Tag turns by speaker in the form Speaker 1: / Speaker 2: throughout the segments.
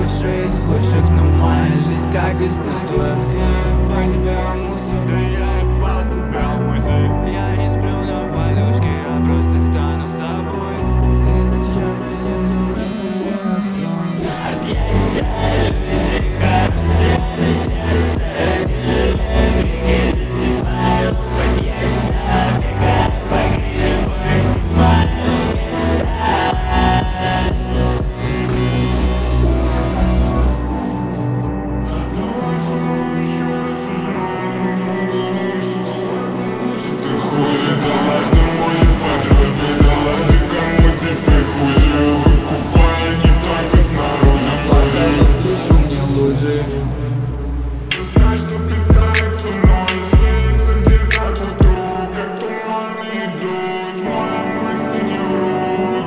Speaker 1: худшие из худших, но моя жизнь как искусство. Я ебал тебя, мусор. Да я ебал тебя, мусор. Я не сплю на подушке, я просто стану собой. И зачем мне дура, сон? Объятия, иллюзии, карусель на сердце. Тяжелее двигай, засыпаю в подъезде. Бегаю по грязи, в поиске снимаю места.
Speaker 2: Ты знаешь, что питается мной, злится где-то вокруг, как туманы идут, мои мысли не врут.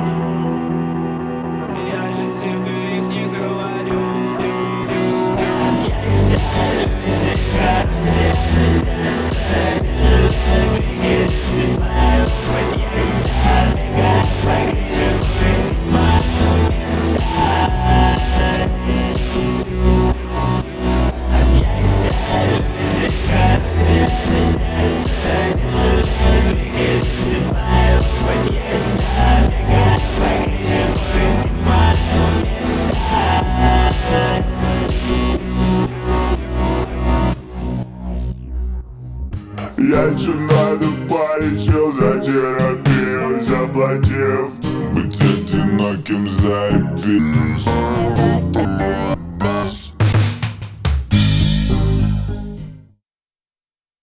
Speaker 1: Я же тебе их не говорю. Объятия, иллюзии, карусель на сердце. Тяжелее двигай, засыпаю в подъезде. Бегаю по грязи, в поиске снимаю места.
Speaker 2: Я че надо полечил за терапию, заплатив. Быть одиноким заебись.